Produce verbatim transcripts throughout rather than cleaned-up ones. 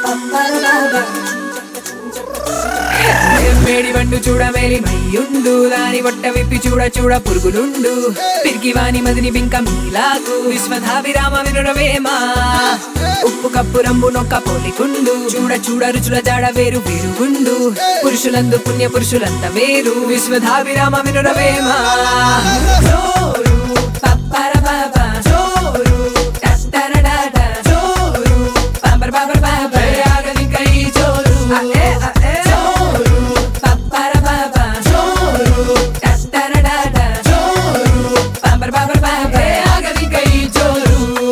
మేడి వండు చూడ మేలి మయ్యుండు దాని వట్ట విప్పి చూడ చూడ పురుగులుండు పిరికి వాని మదిని బింక మీలాగు విశ్వధాభిరామ వినురవేమా ఉప్పు కప్పు రంబు నొక్క పోలికుండు చూడ చూడ రుచుల జాడ వేరు వేరుగుండు పురుషులందు పుణ్య పురుషులంత వేరు విశ్వధాభిరామ వినురవేమా జోరు పప్పర పాప జోరు టట్టర డాట జోరు పాపర పాపర పాప ఆగది కై జోరు అే అే జోరు పప్పర పాప జోరు టట్టర డాట జోరు పాపర పాపర పాప ఆగది కై జోరు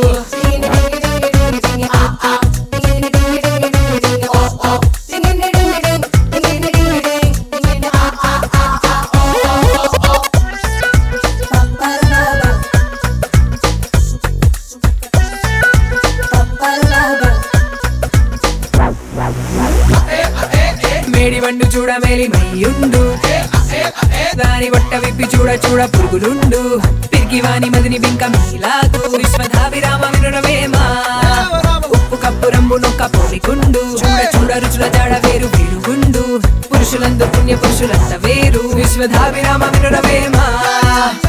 మేడి వండు చూడ మేలి మయ్యుండు దాని వట్ట విప్పి చూడ చూడ పురుగులుండు పిరికి వాని మదిని బింక మీలాగు విశ్వధాభిరామ వినురవేమా ఉప్పు కప్పు రంబు నొక్క పోలికుండు చూడ చూడ రుచుల జాడ వేరు వేరుగుండు పురుషులందు పుణ్య పురుషులంత వేరు విశ్వధాభిరామ వినురవేమా